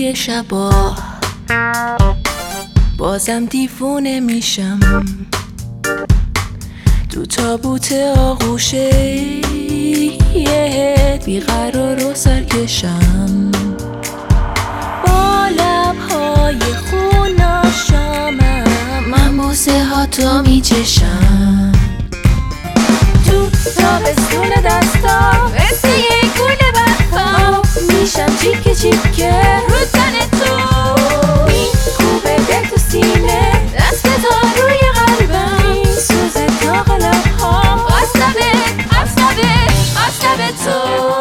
توی شبا بازم دیوونه میشم تو تابوت آغوشه بیقرار و سرکشم با لبهای خوناشامم من بوسه ها تو میچشم تو تابستون دستام مثل یک گل برفام میشم چیکه چیکه رو تن تو میکوبه دل تو سینه دست تا روی قلبم میسوزه تا قلبهام قصد تو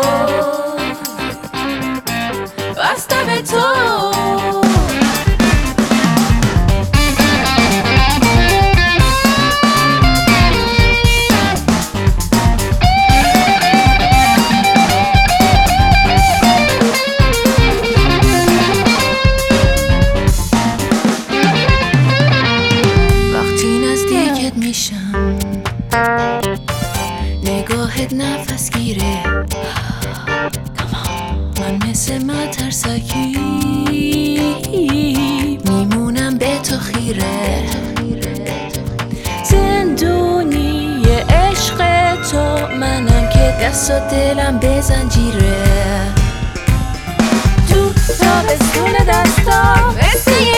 میشم نگاهت نفس گیره من مثل مترسکی میمونم به تو خیره زندونی عشق تو منم که دست و دلم به زنجیره تو تابستون دستام مثل